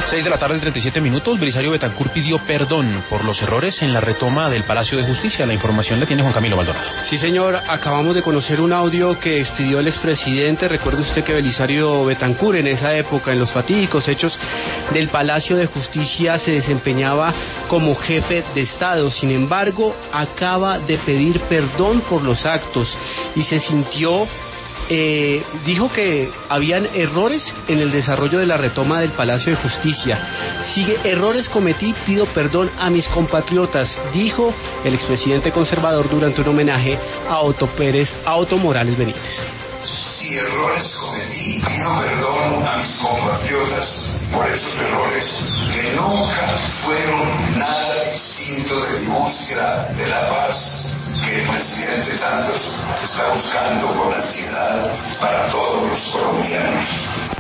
6 de la tarde, 37 minutos. Belisario Betancur pidió perdón por los errores en la retoma del Palacio de Justicia. La información la tiene Juan Camilo Maldonado. Sí, señor, acabamos de conocer un audio que expidió el expresidente. Recuerde usted que Belisario Betancur en esa época, en los fatídicos hechos del Palacio de Justicia, se desempeñaba como jefe de Estado. Sin embargo, acaba de pedir perdón por los actos y se sintió... dijo que habían errores en el desarrollo de la retoma del Palacio de Justicia. Sigue: errores cometí, pido perdón a mis compatriotas, dijo el expresidente conservador durante un homenaje a Otto Morales Benítez. Si errores cometí, pido perdón a mis compatriotas por esos errores que nunca fueron nada distinto de mi búsqueda de la paz que el presidente Santos está buscando con ansiedad para todos los colombianos.